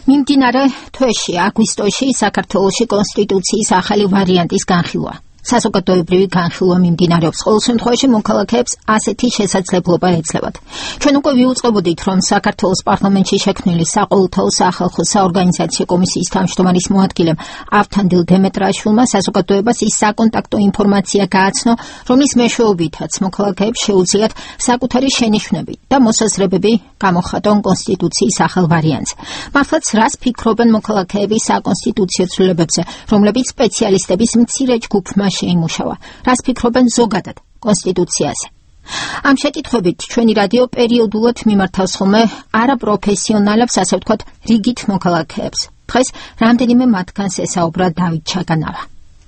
მიმდინარე თვეში, აგვისტოში, საქართველოში კონსტიტუციის ახალი ვარიანტის განხილვა. საზოგადოებრივი განხილვა მიმდინარეობს, ყოველ შემთხვევაში მოქალაქეებს ასეთი შესაძლებლობა ეძლევათ. ჩვენ უკვე ვიუწყებოდით, რომ საქართველოს პარლამენტში შექმნილი საყოველთაო სახალხო საორგანიზაციო კომისიის თავმჯდომარის მოადგილემ ავთანდილ დემეტრაშვილმა საზოგადოებას ის საკონტაქტო ინფორმაცია გააცნო, რომლის მეშვეობითაც მოქალაქეებს შეუძლიათ საკუთარი შენიშვნები და მოსაზრებები გამოხატონ კონსტიტუციის ახალ ვარიანტზე. მართლაც რას ფიქრობენ მოქალაქეები საკონსტიტუციო ცვლილებებზე, რომლებიც სპეციალისტების მცირე ჯგუფმა შეიმუშავა, რას ფიქრობენ ზოგადად კონსტიტუციაზე. ამ შეკითხვებით ჩვენი რადიო პერიოდულად მიმართავს ხოლმე არაპროფესიონალებს, ასე ვთქვათ, რიგით მოქალაქეებს. დღეს რამდენიმე მათგანს ესაუბრა დავით ჩაგანავა.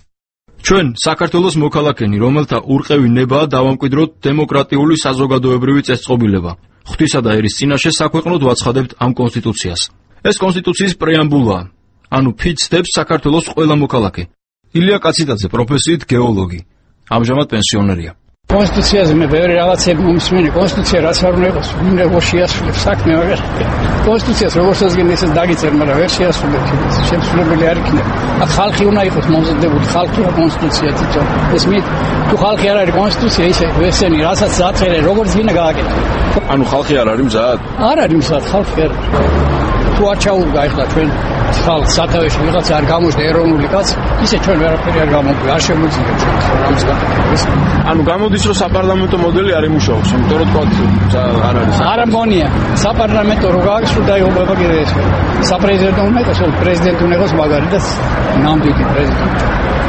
ჩვენ საქართველოს მოქალაქენი, რომელთა ურყევი ნებაა დავამკვიდროთ დემოკრატიული საზოგადოებრივი წესწყობილება. ღვთისა და ერის წინაშე საქვეყნოდ ვაცხადებთ ამ კონსტიტუციას. ეს კონსტიტუციის პრეამბულაა, ანუ ფიცდებს საქართველოს ყველა მოქალაქე. ილია კაციტაძე პროფესიით გეოლოგი, ამჟამად პენსიონერია. კონსტიტუციაზე მე ბევრი რაღაცები მომსმენი, კონსტიტუცია რაც არ უნდა იყოს, უნდა შეასრულოს საქმე, მაგრამ კონსტიტუციას როგორც აღგენ ისე დაგიწერ, მაგრამ ვერ შეასრულებს, შემსრულებელი არ იქნება. აქ ხალხი უნდა იყოს მომზადებული, ხალხია კონსტიტუცია თვითონ. ეს მე თუ ხალხი არ არის კონსტიტუცია, ისე ვესენი, რასაც აწერე, როგორც გინდა გააკეთო. ანუ ხალხი არ არის მზად? არ არის მზად, ხალხი არ არის. თუ არ ჩაუდგა ახლა ჩვენ ხალხ სათავეში ვიღაც არ გამოჩნდა ეროვნული კაცი, ისე ჩვენ ვერაფერი არ გამოგვი, არ შემოძინეთ ჩვენ რამის გაკეთებას. ანუ გამოდის რომ საპარლამენტო მოდელი არ იმუშაობს, იმიტომ რომ თქვა არ არის. არ ამბონია, საპარლამენტო რო გააკეთოს დაიღუპება კიდე ეს. საპრეზიდენტო უნდა იყოს, პრეზიდენტი უნდა იყოს მაგარი და ნამდვილი პრეზიდენტი.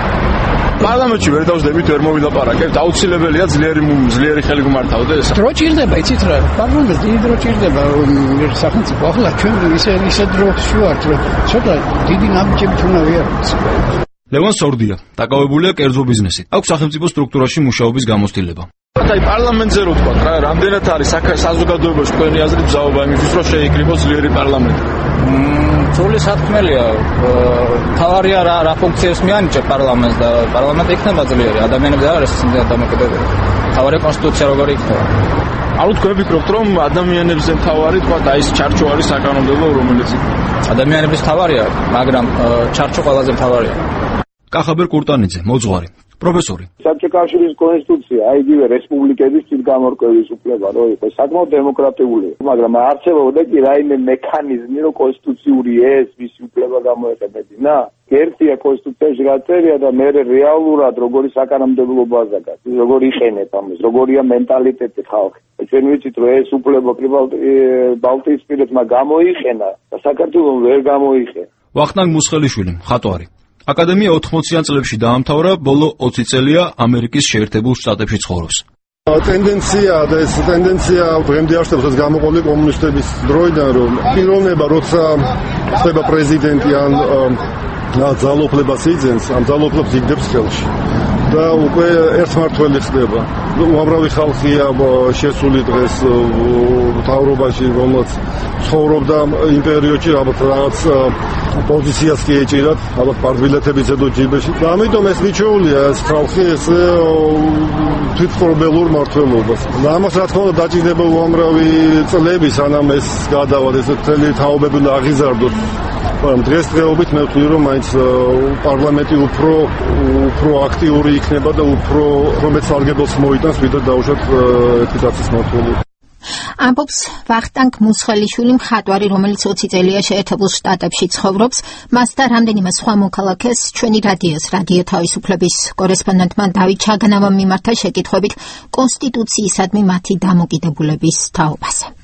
პარლამენტში ვერ დავსდებით, ვერ მოვილაპარაკებთ, აუცილებელია ძლიერი ხელი გმართავდეს. დრო ჭირდება, იცით რა, პარლამენტს დიდი დრო ჭირდება, სახელმწიფო ახლა ჩვენ ისე დროში ვართ, რომ ცოტა დიდი ნაბიჯებით უნდა ვიაროთ. ლევან სორდია, დაკავებულია კერძო ბიზნესით. აქვს სახელმწიფო სტრუქტურაში მუშაობის გამოცდილება. აი პარლამენტზე რო თქვა, რა, რამდენად არის საზოგადოებაში თქვენი აზრით ბზაობა იმისთვის, რომ შეიკრიბოს ძლიერი პარლამენტი? სრული სათქმელია, თავარია რა ფუნქციებს მიანიჭა პარლამენტს და პარლამენტი იქნება ძლიერი, ადამიანებზე არ არის დამოკიდებული. თავარი კონსტიტუცია როგორი იქნება. ანუ თქვენ ვფიქრობთ, რომ ადამიანებზე თავარი თქვა და ის ჩარჩო არის საკანონმდებლო, რომელიც ადამიანების თავარია, მაგრამ ჩარჩო ყველაზე მთავარია. კახაბერ კურტანიძე, მოძღვარი, პროფესორი. საბჭოთა კონსტიტუცია, აიგივე რესპუბლიკების თვითგამორკვევის უფლება რო იყოს, საკმაოდ დემოკრატიული, მაგრამ არსებობდა კი რაიმე მექანიზმი, რომ კონსტიტუციური ეს მისი უფლება გამოეყენებინა. ერთია კონსტიტუციაში გაწერია და მე რეალურად როგორი საკანონმდებლობაა გაკეთებული, როგორი იყენებ ამას, როგორია მენტალიტეტი ხალხი. ჩვენ ვიცით, რომ ეს უფლება ბალტიისპირეთმა გამოიყენა და საქართველოს ვერ გამოიყენა. ვახტანგ მუსხელიშვილი, მხატვარი. აკადემია 80-იან წლებში დაამთავრა, ბოლო 20 წელია ამერიკის შეერთებულ შტატებში ცხოვრობს. ტენდენცია და ეს ტენდენცია დღემდე არსებობს გამოყოლი კომუნისტების დროიდან, რომ პიროვნება როცა ხდება პრეზიდენტი ან ძალაუფლებას იძენს, ამ ძალაუფლებას იგდებს ხელში და უკვე ერთმართველი ხდება. უამრავი ხალხია შესული დღეს მთავრობაში, რომელსაც ცხოვრობდა იმ პერიოდში, ალბათ რაღაც პოზიციას კი ეჭირათ, ალბათ პარტბილეთების ზედო ჯიბეში. და ამიტომ ეს ნიჩეულია, ეს ხალხი ეს თვითმკვლელურ მართლობას. და ამას რა თქმა უნდა დაჭირდება უამრავი წლები, სანამ ეს გადავალ, ეს მთელი თაობები აღიზარდოს. მაგრამ დღესდღეობით მე ვთვლი, რომ მაინც პარლამენტი უფრო აქტიური იქნება და უფრო მეც სარგებელს მოიტანს, ვიდრე დაუშვათ ეპიზოდის მმართველი. ამბობს ვახტანგ მუსხელიშვილი, მხატვარი, რომელიც 20 წელია შეერთებულ შტატებში ცხოვრობს. მას და რამდენიმე სხვა მოქალაქეს ჩვენი რადიო თავისუფლების კორესპონდენტმა დავით ჩაგანავამ მიმართა შეკითხვებით კონსტიტუციისადმი მათი დამოკიდებულების თაობაზე.